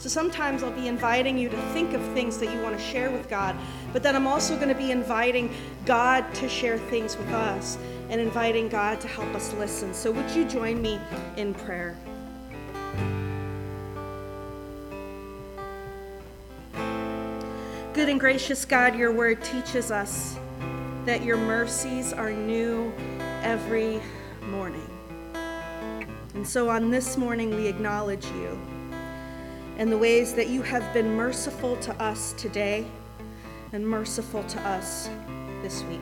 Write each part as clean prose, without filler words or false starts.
So sometimes I'll be inviting you to think of things that you want to share with God, but then I'm also going to be inviting God to share things with us and inviting God to help us listen. So would you join me in prayer? Good and gracious God, your word teaches us that your mercies are new every morning. And so on this morning, we acknowledge you and the ways that you have been merciful to us today and merciful to us this week.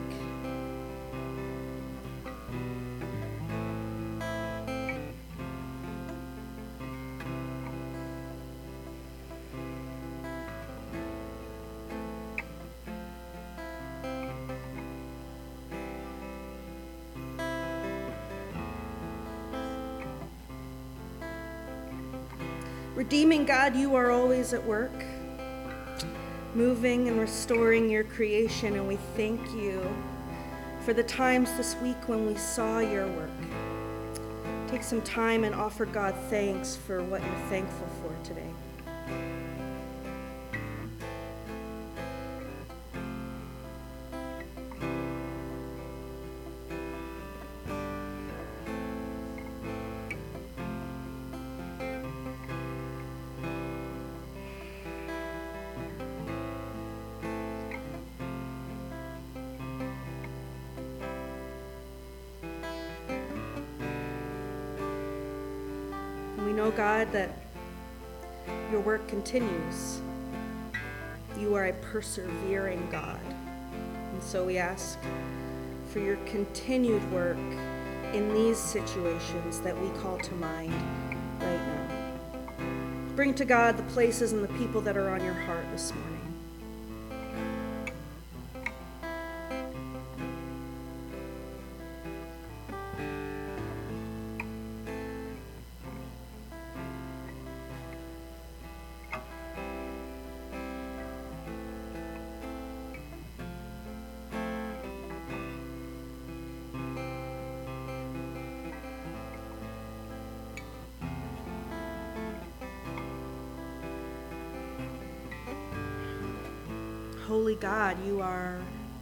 Redeeming God, you are always at work, moving and restoring your creation, and we thank you for the times this week when we saw your work. Take some time and offer God thanks for what you're thankful for today. We know, God, that your work continues. You are a persevering God. And so we ask for your continued work in these situations that we call to mind right now. Bring to God the places and the people that are on your heart this morning. Holy God, you are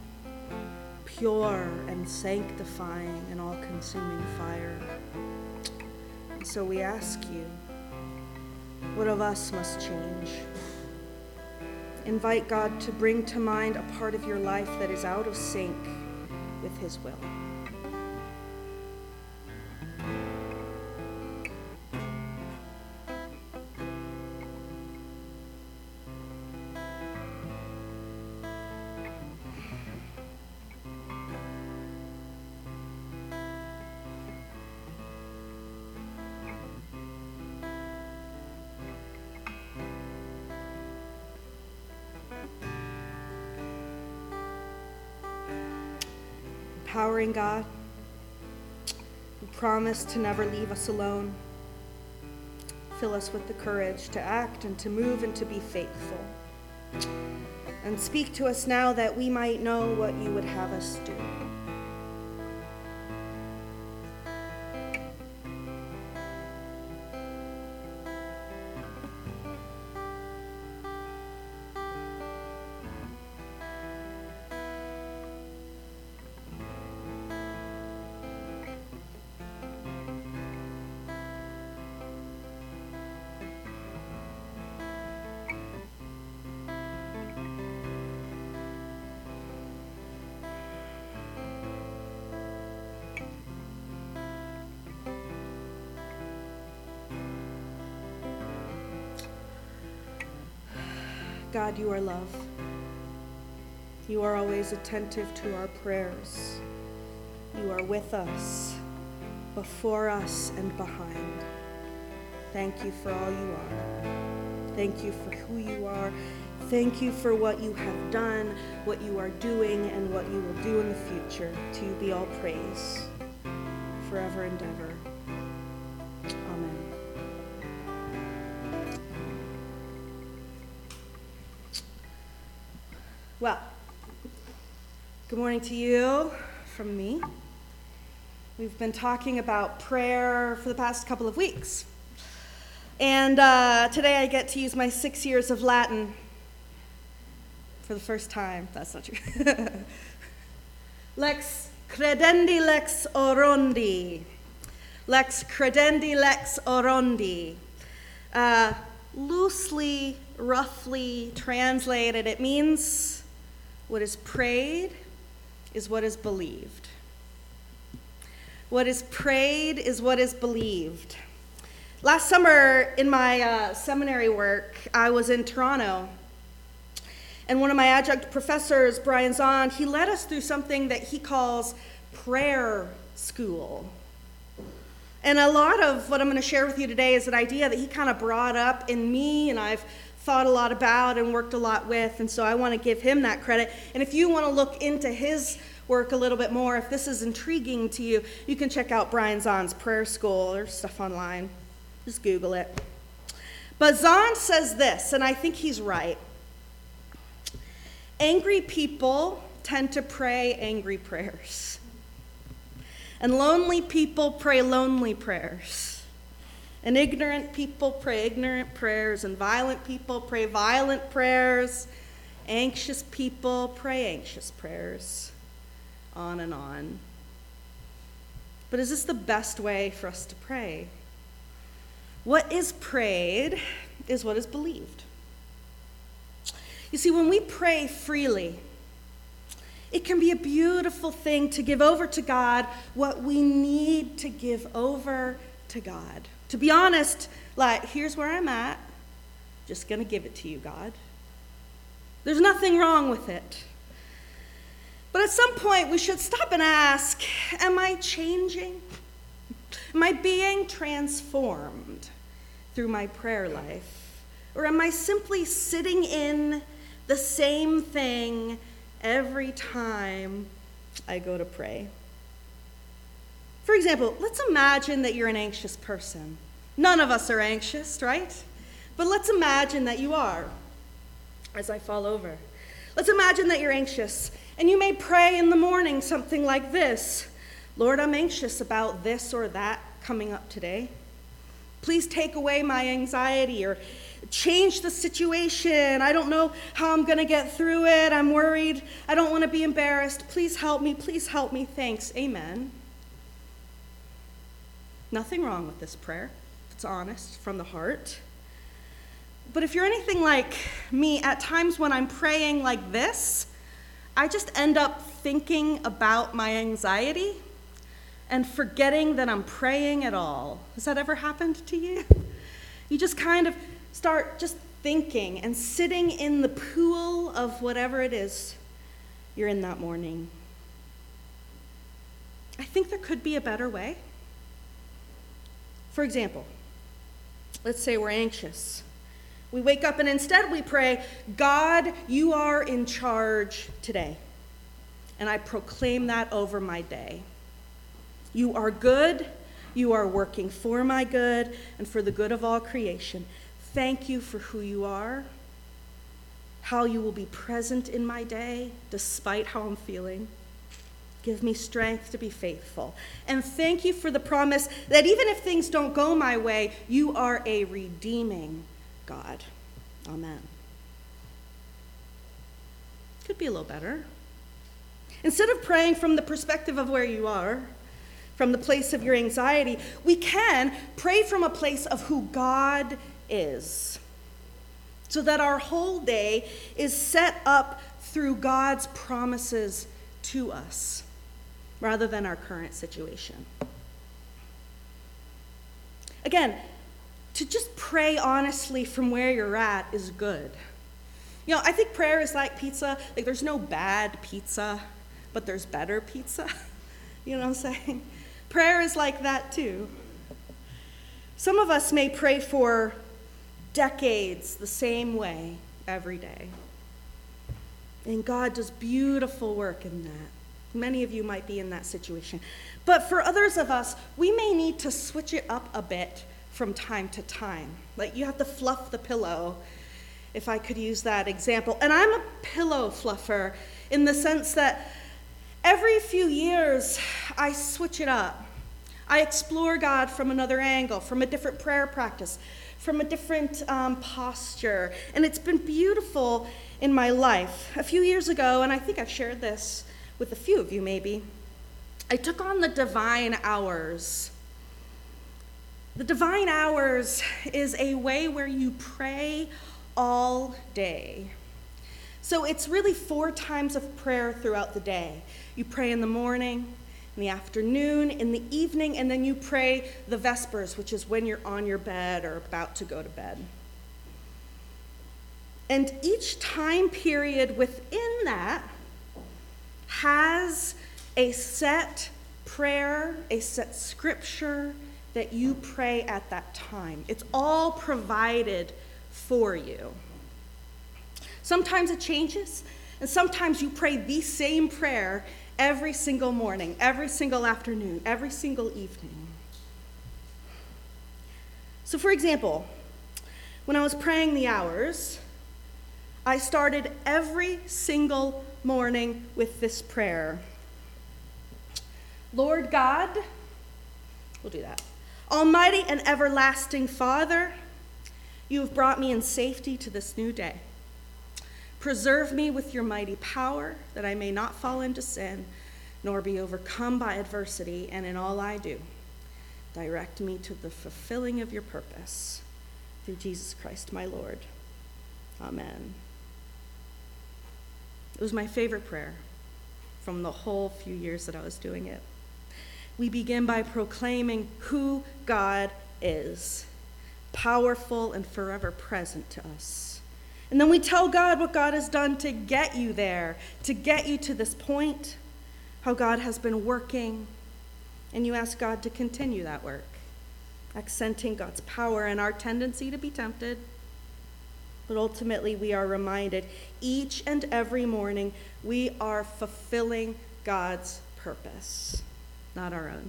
pure and sanctifying and all-consuming fire. And so we ask you, what of us must change? Invite God to bring to mind a part of your life that is out of sync with his will. Empowering God, who promised to never leave us alone. Fill us with the courage to act and to move and to be faithful. And speak to us now that we might know what you would have us do. God, you are love. You are always attentive to our prayers. You are with us, before us, and behind. Thank you for all you are. Thank you for who you are. Thank you for what you have done, what you are doing, and what you will do in the future. To you be all praise, forever and ever. Amen. Well, good morning to you from me. We've been talking about prayer for the past couple of weeks. And today I get to use my 6 years of Latin for the first time. That's not true. Lex credendi lex orondi. Lex credendi lex orondi. Loosely, roughly translated, it means what is prayed is what is believed. What is prayed is what is believed. Last summer in my seminary work, I was in Toronto. And one of my adjunct professors, Brian Zahn, he led us through something that he calls prayer school. And a lot of what I'm going to share with you today is an idea that he kind of brought up in me, and I've thought a lot about and worked a lot with, and so I want to give him that credit. And if you want to look into his work a little bit more, if this is intriguing to you, you can check out Brian Zahn's prayer school. There's stuff online. Just Google it. But Zahn says this, and I think he's right. Angry people tend to pray angry prayers. And lonely people pray lonely prayers. And ignorant people pray ignorant prayers. And violent people pray violent prayers. Anxious people pray anxious prayers. On and on. But is this the best way for us to pray? What is prayed is what is believed. You see, when we pray freely, it can be a beautiful thing to give over to God what we need to give over to God. To be honest, like, here's where I'm at. Just going to give it to you, God. There's nothing wrong with it. But at some point, we should stop and ask, am I changing? Am I being transformed through my prayer life? Or am I simply sitting in the same thing every time I go to pray? For example, let's imagine that you're an anxious person. None of us are anxious, right? But let's imagine that you are, as I fall over. Let's imagine that you're anxious, and you may pray in the morning something like this: Lord, I'm anxious about this or that coming up today. Please take away my anxiety, or change the situation. I don't know how I'm going to get through it. I'm worried. I don't want to be embarrassed. Please help me. Please help me. Thanks. Amen. Nothing wrong with this prayer. It's honest from the heart. But if you're anything like me, at times when I'm praying like this, I just end up thinking about my anxiety and forgetting that I'm praying at all. Has that ever happened to you? You just kind of start just thinking and sitting in the pool of whatever it is you're in that morning. I think there could be a better way. For example, let's say we're anxious. We wake up and instead we pray, God, you are in charge today. And I proclaim that over my day. You are good. You are working for my good and for the good of all creation. Thank you for who you are, how you will be present in my day despite how I'm feeling. Give me strength to be faithful. And thank you for the promise that even if things don't go my way, you are a redeeming God. Amen. Could be a little better. Instead of praying from the perspective of where you are, from the place of your anxiety, we can pray from a place of who God is, so that our whole day is set up through God's promises to us, rather than our current situation. Again, to just pray honestly from where you're at is good. You know, I think prayer is like pizza. Like, there's no bad pizza, but there's better pizza. You know what I'm saying? Prayer is like that too. Some of us may pray for decades the same way every day. And God does beautiful work in that. Many of you might be in that situation. But for others of us, we may need to switch it up a bit from time to time. Like, you have to fluff the pillow, if I could use that example. And I'm a pillow fluffer in the sense that every few years I switch it up. I explore God from another angle, from a different prayer practice, from a different posture. And it's been beautiful in my life. A few years ago, and I think I've shared this with a few of you maybe, I took on the Divine Hours. The Divine Hours is a way where you pray all day. So it's really 4 times of prayer throughout the day. You pray in the morning, in the afternoon, in the evening, and then you pray the Vespers, which is when you're on your bed or about to go to bed. And each time period within that has a set prayer, a set scripture that you pray at that time. It's all provided for you. Sometimes it changes, and sometimes you pray the same prayer every single morning, every single afternoon, every single evening. So for example, when I was praying the hours, I started every single morning with this prayer. Lord God, we'll do that. Almighty and everlasting Father, you have brought me in safety to this new day. Preserve me with your mighty power, that I may not fall into sin, nor be overcome by adversity, and in all I do, direct me to the fulfilling of your purpose. Through Jesus Christ, my Lord. Amen. It was my favorite prayer from the whole few years that I was doing it. We begin by proclaiming who God is, powerful and forever present to us. And then we tell God what God has done to get you there, to get you to this point, how God has been working, and you ask God to continue that work, accenting God's power and our tendency to be tempted. But ultimately, we are reminded each and every morning we are fulfilling God's purpose, not our own.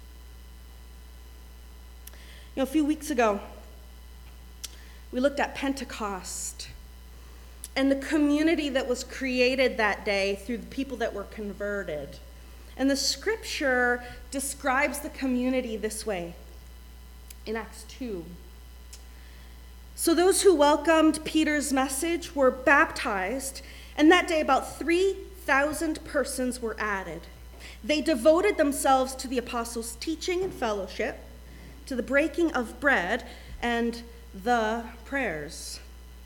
A few weeks ago, we looked at Pentecost and the community that was created that day through the people that were converted. And the scripture describes the community this way in Acts 2. So those who welcomed Peter's message were baptized, and that day about 3,000 persons were added. They devoted themselves to the apostles' teaching and fellowship, to the breaking of bread, and the prayers.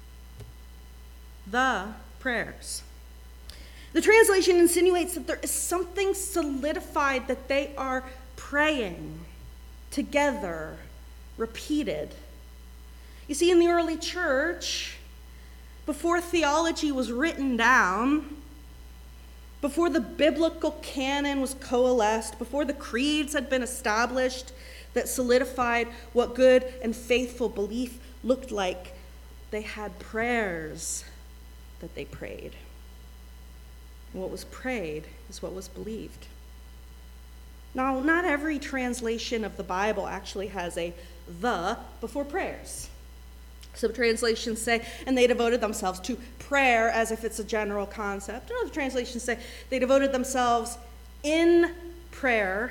The prayers. The translation insinuates that there is something solidified that they are praying together, repeated. You see, in the early church, before theology was written down, before the biblical canon was coalesced, before the creeds had been established that solidified what good and faithful belief looked like, they had prayers that they prayed. And what was prayed is what was believed. Now, not every translation of the Bible actually has a "the" before prayers. Some translations say, and they devoted themselves to prayer as if it's a general concept. And other translations say they devoted themselves in prayer.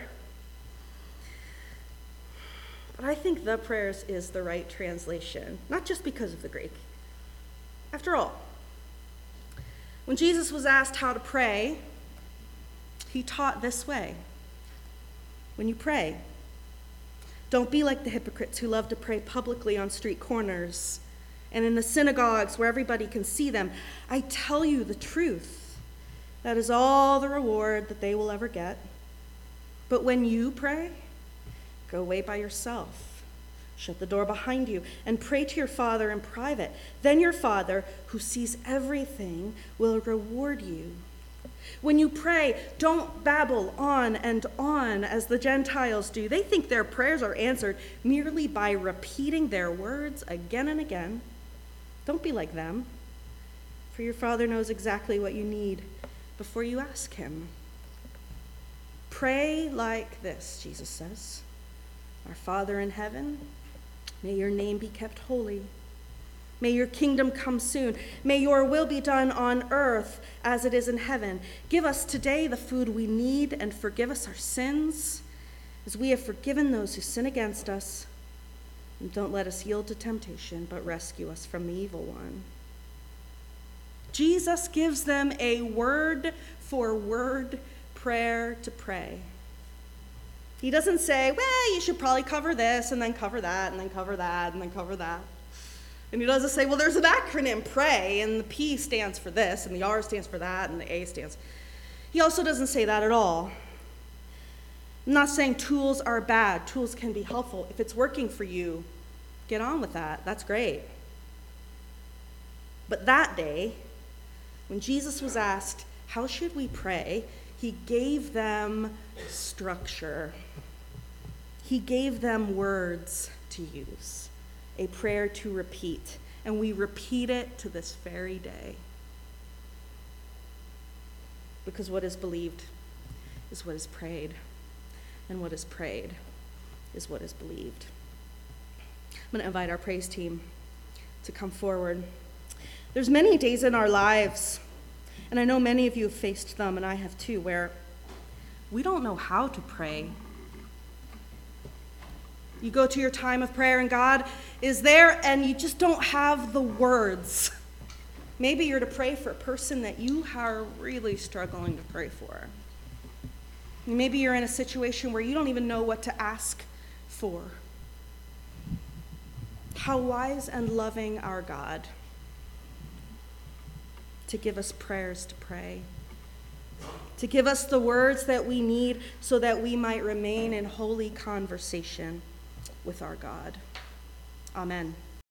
But I think "the prayers" is the right translation, not just because of the Greek. After all, when Jesus was asked how to pray, he taught this way. When you pray, don't be like the hypocrites who love to pray publicly on street corners and in the synagogues where everybody can see them. I tell you the truth. That is all the reward that they will ever get. But when you pray, go away by yourself. Shut the door behind you and pray to your Father in private. Then your Father, who sees everything, will reward you. When you pray, don't babble on and on as the Gentiles do. They think their prayers are answered merely by repeating their words again and again. Don't be like them, for your Father knows exactly what you need before you ask him. Pray like this, Jesus says. Our Father in heaven, may your name be kept holy. May your kingdom come soon. May your will be done on earth as it is in heaven. Give us today the food we need and forgive us our sins as we have forgiven those who sin against us. And don't let us yield to temptation, but rescue us from the evil one. Jesus gives them a word-for-word prayer to pray. He doesn't say, well, you should probably cover this, and then cover that, and then cover that, and then cover that. And he doesn't say, well, there's an acronym, pray, and the P stands for this, and the R stands for that, and the A stands. He also doesn't say that at all. I'm not saying tools are bad. Tools can be helpful. If it's working for you, get on with that. That's great. But that day, when Jesus was asked, how should we pray? He gave them structure. He gave them words to use, a prayer to repeat. And we repeat it to this very day. Because what is believed is what is prayed. And what is prayed is what is believed. I'm going to invite our praise team to come forward. There's many days in our lives, and I know many of you have faced them, and I have too, where we don't know how to pray. You go to your time of prayer, and God is there, and you just don't have the words. Maybe you're to pray for a person that you are really struggling to pray for. Maybe you're in a situation where you don't even know what to ask for. How wise and loving our God to give us prayers to pray, to give us the words that we need so that we might remain in holy conversation with our God. Amen.